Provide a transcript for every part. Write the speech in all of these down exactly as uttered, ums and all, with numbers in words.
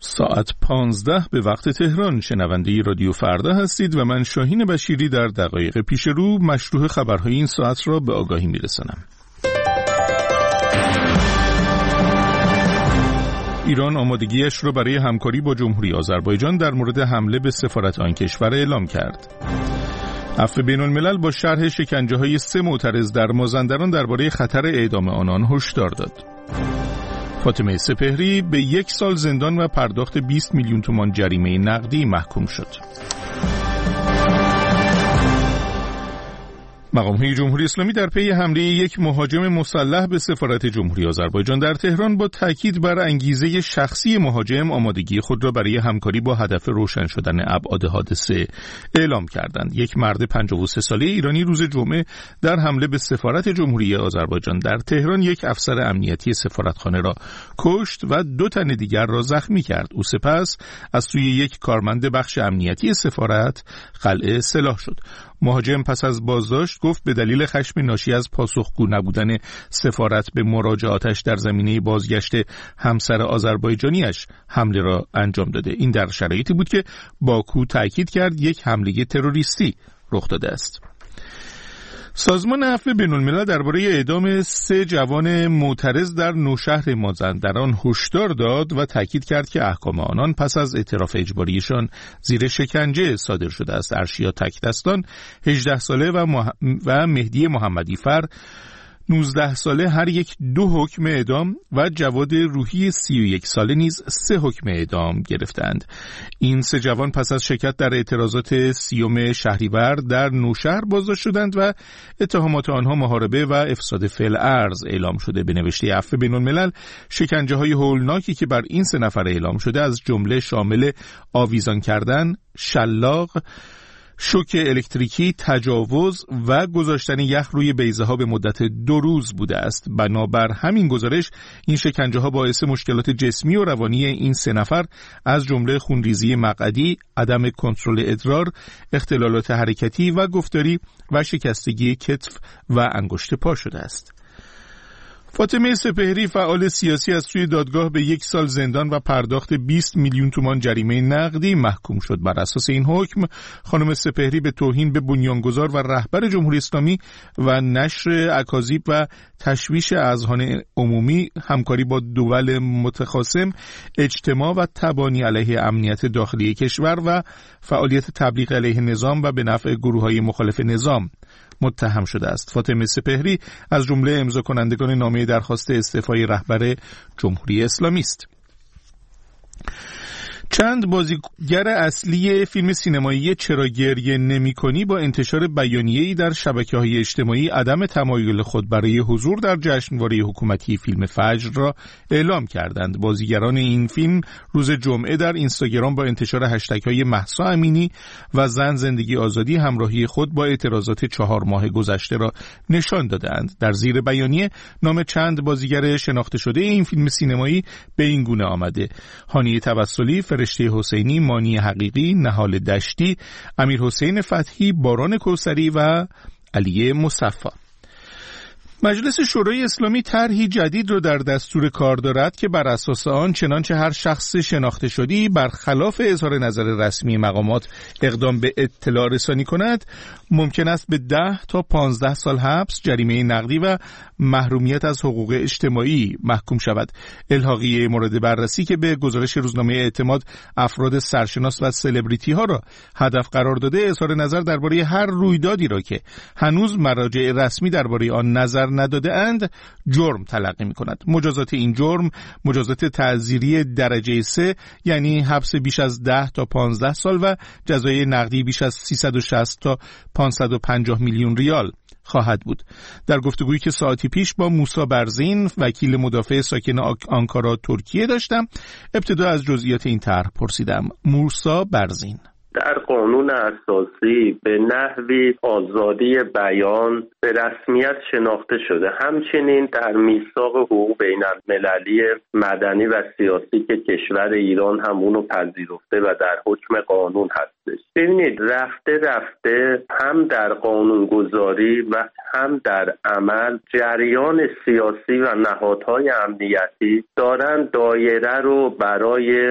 ساعت پانزده به وقت تهران. شنونده رادیو فردا هستید و من شاهین بشیری در دقایق پیش رو مشروح خبرهای این ساعت را به آگاهی میرسانم. ایران آمادگیش را برای همکاری با جمهوری آذربایجان در مورد حمله به سفارت آن کشور اعلام کرد. عفو بین الملل با شرح شکنجه‌های سه معترض در مازندران درباره خطر اعدام آنان هشدار داد. فاطمه سپهری به یک سال زندان و پرداخت بیست میلیون تومان جریمه نقدی محکوم شد. مقام‌های جمهوری اسلامی در پی حمله یک مهاجم مسلح به سفارت جمهوری آذربایجان در تهران با تاکید بر انگیزه شخصی مهاجم آمادگی خود را برای همکاری با هدف روشن شدن ابعاد حادثه اعلام کردند. یک مرد پنجاه و سه ساله ایرانی روز جمعه در حمله به سفارت جمهوری آذربایجان در تهران یک افسر امنیتی سفارتخانه را کشت و دو تن دیگر را زخمی کرد. او سپس از سوی یک کارمند بخش امنیتی سفارت قلعه سلاح شد. مهاجم پس از بازداشت گفت به دلیل خشم ناشی از پاسخگو نبودن سفارت به مراجعاتش در زمینه بازگشت همسر آذربایجانیش حمله را انجام داده. این در شرایطی بود که باکو تأکید کرد یک حمله تروریستی رخ داده است. سازمان عفو بین الملل درباره اعدام سه جوان معترض در نوشهر مازندران هشدار داد و تاکید کرد که احکام آنان پس از اعتراف اجباریشان زیر شکنجه صادر شده است. ارشیا تکدستان هجده ساله و, مح... و مهدی محمدی فر نوزده ساله هر یک دو حکم اعدام و جواد روحی سی و یک ساله نیز سه حکم اعدام گرفتند. این سه جوان پس از شرکت در اعتراضات سیوم شهریور در نوشهر بازداشت شدند و اتهامات آنها محاربه و افساد فعل ارض اعلام شده. به نوشته عفو بین الملل شکنجه های هولناکی که بر این سه نفر اعلام شده از جمله شامل آویزان کردن، شلاق، شوک الکتریکی، تجاوز و گذاشتن یخ روی بیضه ها به مدت دو روز بوده است. بنابر همین گزارش این شکنجه ها باعث مشکلات جسمی و روانی این سه نفر از جمله خونریزی مقعدی، عدم کنترل ادرار، اختلالات حرکتی و گفتاری و شکستگی کتف و انگشت پا شده است. فاطمه سپهری فعال سیاسی از سوی دادگاه به یک سال زندان و پرداخت بیست میلیون تومان جریمه نقدی محکوم شد. بر اساس این حکم خانم سپهری به توهین به بنیانگذار و رهبر جمهوری اسلامی و نشر اکاذیب و تشویش اذهان عمومی، همکاری با دول متخاصم، اجتماع و تبانی علیه امنیت داخلی کشور و فعالیت تبلیغ علیه نظام و به نفع گروه‌های مخالف نظام متهم شده است. فاطمه سپهری از جمله امضا کنندگان نامه درخواست استعفای رهبر جمهوری اسلامی است. چند بازیگر اصلی فیلم سینمایی چرا گریه نمی‌کنی با انتشار بیانیه‌ای در شبکه‌های اجتماعی عدم تمایل خود برای حضور در جشنواره حکومتی فیلم فجر را اعلام کردند. بازیگران این فیلم روز جمعه در اینستاگرام با انتشار هشتگ‌های مهسا امینی و زن زندگی آزادی همراهی خود با اعتراضات چهار ماه گذشته را نشان دادند. در زیر بیانیه نام چند بازیگر شناخته شده این فیلم سینمایی به این گونه آمده: هانی توسلی، فرشته حسینی، مانی حقیقی، نهال دشتی، امیر حسین فتحی، باران کوثری و علی مصفی. مجلس شورای اسلامی طرحی جدید را در دستور کار دارد که بر اساس آن چنانچه هر شخص شناخته شدی برخلاف اظهار نظر رسمی مقامات اقدام به اطلاع رسانی کند ممکن است به ده تا پانزده سال حبس، جریمه نقدی و محرومیت از حقوق اجتماعی محکوم شود. الحاقیه مورد بررسی که به گزارش روزنامه اعتماد افراد سرشناس و سلبریتی ها را هدف قرار داده، اظهار نظر درباره هر رویدادی را که هنوز مراجع رسمی درباره آن نظر نداده اند جرم تلقی می کند. مجازات این جرم مجازات تعزیری درجه سه، یعنی حبس بیش از ده تا پانزده سال و جزای نقدی بیش از سیصد و شصت تا پانصد و پنجاه میلیون ریال خواهد بود. در گفتگویی که ساعتی پیش با موسی برزین، وکیل مدافع ساکن آنکارا ترکیه داشتم، ابتدا از جزئیات این طرح پرسیدم. موسی برزین: در قانون اساسی به نحوی آزادی بیان به رسمیت شناخته شده. همچنین در میثاق حقوق بین المللی مدنی و سیاسی که کشور ایران هم اونو پذیرفته و در حکم قانون هستش. ببینید رفته رفته هم در قانونگذاری و هم در عمل جریان سیاسی و نهادهای امنیتی دارن دایره رو برای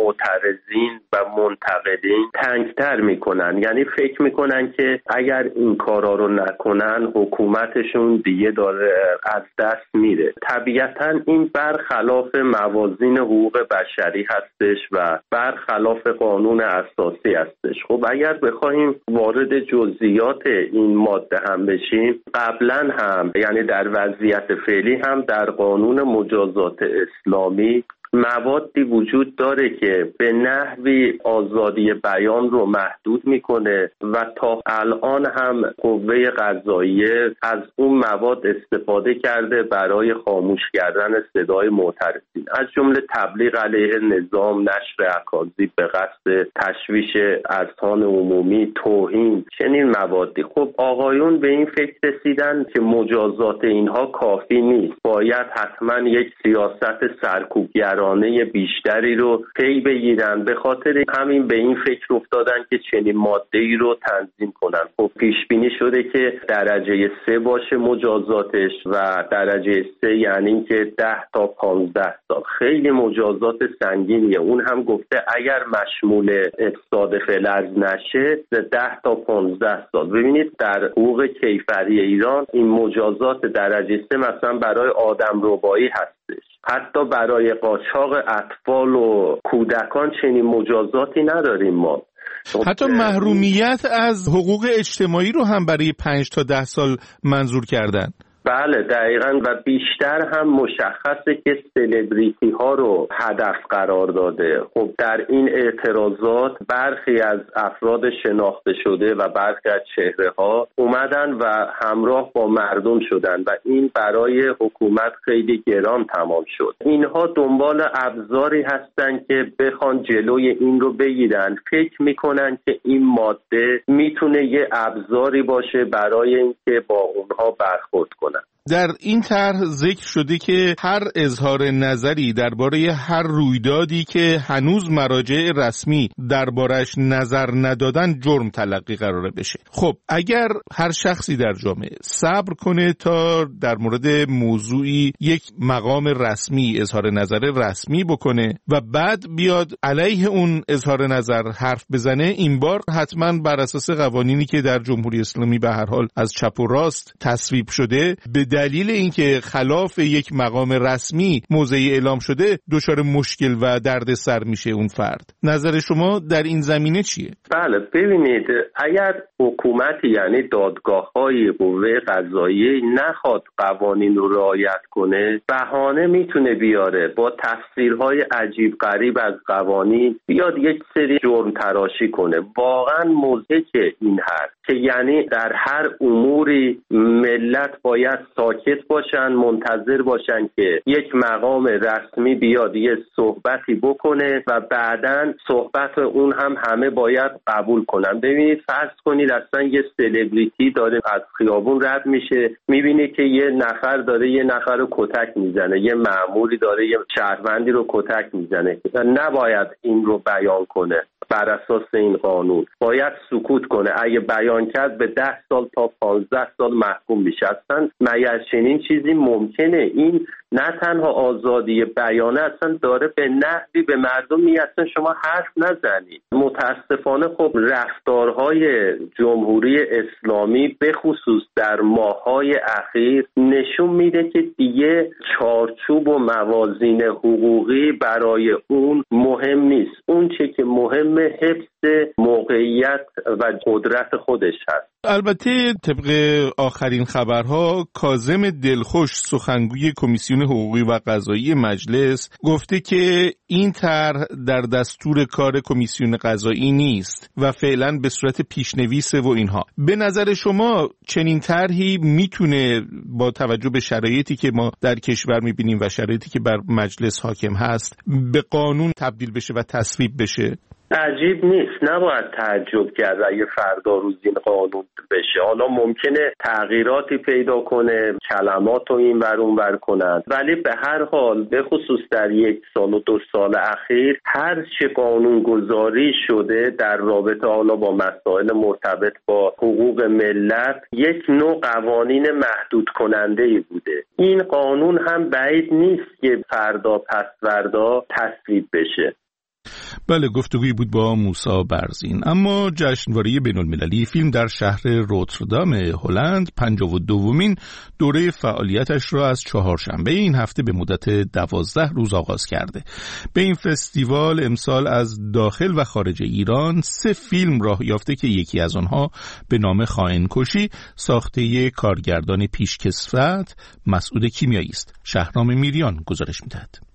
معترضین و منتقدین تنگتر میکنن. یعنی فکر میکنن که اگر این کارا رو نکنن حکومتشون دیگه داره از دست میره. طبیعتا این برخلاف موازین حقوق بشری هستش و برخلاف قانون اساسی هستش. خب اگر بخوایم وارد جزئیات این ماده هم بشیم، قبلا هم یعنی در وضعیت فعلی هم در قانون مجازات اسلامی موادی وجود داره که به نحوی آزادی بیان رو محدود میکنه و تا الان هم قوه قضاییه از اون مواد استفاده کرده برای خاموش کردن صدای معترضین، از جمله تبلیغ علیه نظام، نشر اکاذیب به قصد تشویش اذهان عمومی، توهین، چنین موادی. خب آقایون به این فکر رسیدن که مجازات اینها کافی نیست، باید حتما یک سیاست سرکوبگرانه بیشتری رو پی بگیرن. به خاطر همین به این فکر افتادن که چنین ماده‌ای رو تنظیم کنن. خب پیش بینی شده که درجه سه باشه مجازاتش و درجه سه یعنی که ده تا پانزده سال. خیلی مجازات سنگینیه. اون هم گفته اگر مشمول افساد فلج نشه ده تا پانزده سال. ببینید در حقوق کیفری ایران این مجازات درجه سه مثلا برای آدمربایی هستش. حتی برای قاچاق اطفال و کودکان چنین مجازاتی نداریم ما. حتی محرومیت از حقوق اجتماعی رو هم برای پنج تا ده سال منظور کردن. بله دقیقاً و بیشتر هم مشخصه که سلبریتی ها رو هدف قرار داده. خب در این اعتراضات برخی از افراد شناخته شده و برخی از چهره ها اومدن و همراه با مردم شدن و این برای حکومت خیلی گران تمام شد. اینها دنبال ابزاری هستن که بخوان جلوی این رو بگیرن. فکر میکنن که این ماده میتونه یه ابزاری باشه برای اینکه با اونها برخورد کنن. در این طرح ذکر شده که هر اظهار نظری درباره هر رویدادی که هنوز مراجع رسمی دربارش نظر ندادن جرم تلقی قراره بشه. خب اگر هر شخصی در جامعه صبر کنه تا در مورد موضوعی یک مقام رسمی اظهار نظر رسمی بکنه و بعد بیاد علیه اون اظهار نظر حرف بزنه، این بار حتما بر اساس قوانینی که در جمهوری اسلامی به هر حال از چپ و راست تصویب شده، به دلیل اینکه خلاف یک مقام رسمی موضعی اعلام شده دچار مشکل و دردسر میشه اون فرد. نظر شما در این زمینه چیه؟ بله ببینید، اگر حکومتی یعنی دادگاه‌های قوه قضاییه نخواد قوانین رو رعایت کنه، بهانه میتونه بیاره با تفسیرهای عجیب غریب از قوانین بیاد یک سری جرم تراشی کنه. واقعا مضحکه این حرف که یعنی در هر اموری ملت باید ساکت باشن، منتظر باشن که یک مقام رسمی بیاد یه صحبتی بکنه و بعداً صحبت اون هم همه باید قبول کنن. ببینید فرض کنید اصلا یه سلبریتی داره از خیابون رد میشه، میبینه که یه نفر داره یه نفر رو کتک میزنه، یه مأموری داره یه شهروندی رو کتک میزنه، نباید این رو بیان کنه. بر اساس این قانون باید سکوت کنه. اگه بیان کرد به ده سال تا پانزده سال محکوم میشه. اصلا مگر چنین چیزی ممکنه؟ این نه تنها آزادی بیانه، اصلا داره به نحوی به مردم میگه اصلا شما حرف نزنید. متاسفانه خب رفتارهای جمهوری اسلامی به خصوص در ماه‌های اخیر نشون میده که دیگه چارچوب و موازین حقوقی برای اون مهم نیست. اون چه که مهم حفظ موقعیت و قدرت خودش هست. البته طبق آخرین خبرها کاظم دلخوش سخنگوی کمیسیون حقوقی و قضایی مجلس گفته که این طرح در دستور کار کمیسیون قضایی نیست و فعلا به صورت پیشنویسه و اینها. به نظر شما چنین طرحی میتونه با توجه به شرایطی که ما در کشور میبینیم و شرایطی که بر مجلس حاکم هست به قانون تبدیل بشه و تصویب بشه؟ عجیب نیست، نباید تعجب کرد اگه فردا روز این قانون بشه. حالا ممکنه تغییراتی پیدا کنه، کلمات رو این ور اون ور کنن، ولی به هر حال به خصوص در یک سال و دو سال اخیر هر چه قانون گذاری شده در رابطه حالا با مسائل مرتبط با حقوق ملت یک نوع قوانین محدود کننده ای بوده. این قانون هم بعید نیست که فردا پس فردا تصویب بشه. بله، گفتگویی بود با موسی برزین. اما جشنواره بین‌المللی فیلم در شهر روتردام هلند پنجاه و دومین دوره فعالیتش را از چهارشنبه این هفته به مدت دوازده روز آغاز کرده. به این فستیوال امسال از داخل و خارج ایران سه فیلم راه یافته که یکی از آنها به نام خائن‌کشی ساخته کارگردان پیشکسوت مسعود کیمیایی است. شهرام میریان گزارش می‌دهد.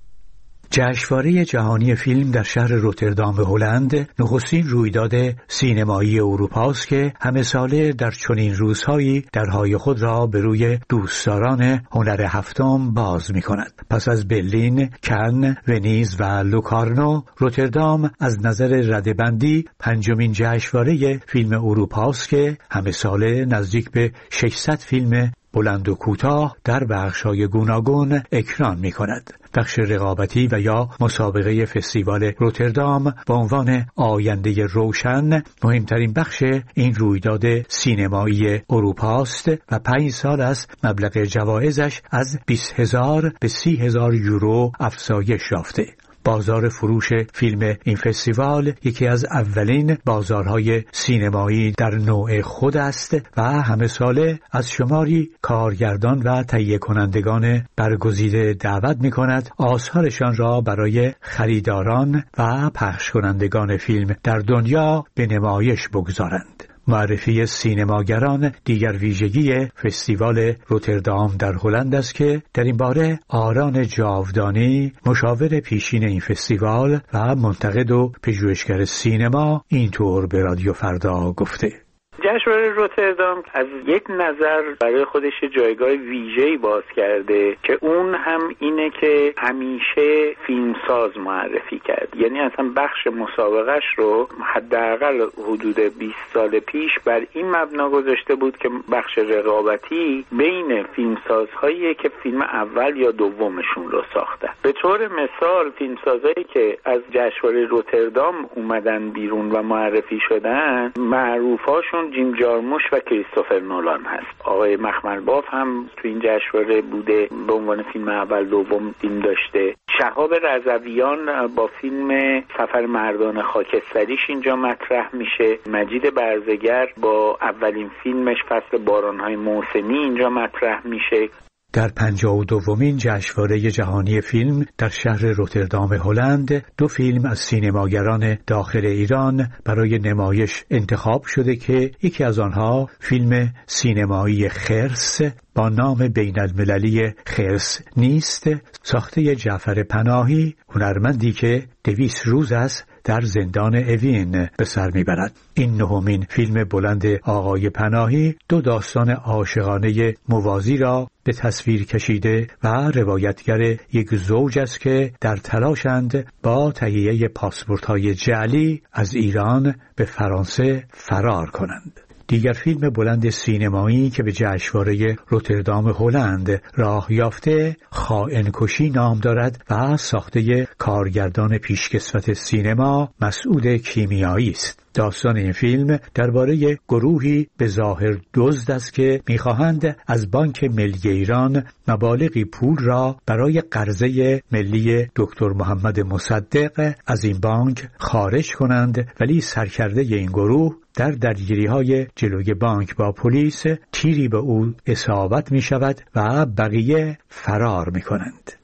جشنواره جهانی فیلم در شهر روتردام هلند نخستین رویداد سینمایی اروپاست که همه ساله در چنین روزهایی درهای خود را به روی دوستداران هنر هفتم باز می کند. پس از برلین، کن، ونیز و لوکارنو، روتردام از نظر ردبندی پنجمین جشنواره فیلم اروپاست که همه ساله نزدیک به ششصد فیلم بلند و کوتاه در بخش‌های گوناگون اکران می‌کند. بخش رقابتی و یا مسابقه فستیوال روتردام با عنوان آینده روشن مهمترین بخش این رویداد سینمایی اروپاست و پنج سال است مبلغ جوایزش از بیست هزار به سی هزار یورو افزایش یافته. بازار فروش فیلم این فستیوال یکی از اولین بازارهای سینمایی در نوع خود است و همه ساله از شماری کارگردان و تهیه کنندگان برگزیده دعوت می کند آثارشان را برای خریداران و پخش کنندگان فیلم در دنیا به نمایش بگذارند. معرفی سینماگران دیگر ویژگی فستیوال روتردام در هلند است که در این باره آران جاودانی مشاور پیشین این فستیوال و منتقد و پژوهشگر سینما اینطور به رادیو فردا گفته: جشنواره روتردام از یک نظر برای خودش جایگاه ویژه‌ای باز کرده که اون هم اینه که همیشه فیلمساز معرفی کرد. یعنی اصلا بخش مسابقهش رو حداقل حدود بیست سال پیش بر این مبنا گذاشته بود که بخش رقابتی بین فیلمسازهایی که فیلم اول یا دومشون رو ساختن. به طور مثال فیلمسازهایی که از جشنواره روتردام اومدن بیرون و معرفی شدن معروفاشون جیم جارموش و کریستوفر نولان هست. آقای مخملباف هم تو این جشنواره بوده، به عنوان فیلم اول دوم فیلم داشته. شهاب رضویان با فیلم سفر مردان خاکستریش اینجا مطرح میشه. مجید برزگر با اولین فیلمش فصل بارانهای موسمی اینجا مطرح میشه. در پنجاه و دومین جشنواره جهانی فیلم در شهر روتردام هلند دو فیلم از سینماگران داخل ایران برای نمایش انتخاب شده که یکی از آنها فیلم سینمایی خرس با نام بین المللی خرس نیست ساخته جعفر پناهی، هنرمندی که دویست روز است در زندان اوین به سر میبرد. این نهمین فیلم بلند آقای پناهی دو داستان عاشقانه موازی را به تصویر کشیده و روایتگر یک زوج است که در تلاشند با تهیه پاسپورت‌های جعلی از ایران به فرانسه فرار کنند. دیگر فیلم بلند سینمایی که به جشنواره روتردام هلند راه یافته خائن‌کشی نام دارد و ساخته کارگردان پیشکسوت سینما مسعود کیمیایی است. داستان این فیلم درباره گروهی به ظاهر دزد است که می‌خواهند از بانک ملی ایران مبالغی پول را برای قرضه ملی دکتر محمد مصدق از این بانک خارج کنند، ولی سرکرده این گروه در درگیری‌های جلوی بانک با پلیس تیری به او اصابت می‌شود و بقیه فرار می‌کنند.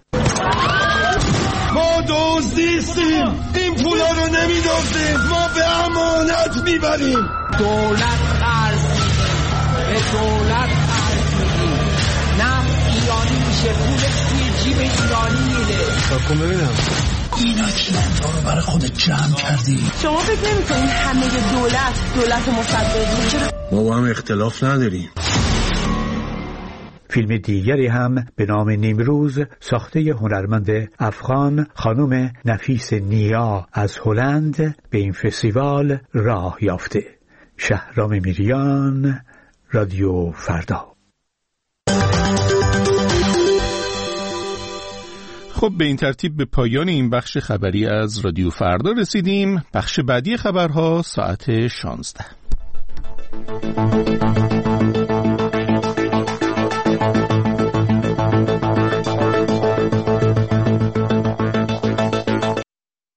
ما دزدیستیم، این پولا رو نمی‌دزدیم، ما به امانت میبریم. دولت قرض به دولت قرض میدیم، نه ایرانی میشه، پول توی جیب ایرانی میره. بکن ببینم اینا کیان تو رو برای خودت جمع کردی؟ شما فکر نمی‌کنید همه دولت دولت مصدق؟ ما با هم اختلاف نداریم. فیلم دیگری هم به نام نیمروز ساخته هنرمند افغان خانم نفیس نیا از هلند به این فستیوال راه یافته. شهرام میریان، رادیو فردا. خب به این ترتیب به پایان این بخش خبری از رادیو فردا رسیدیم. بخش بعدی خبرها ساعت شانزده.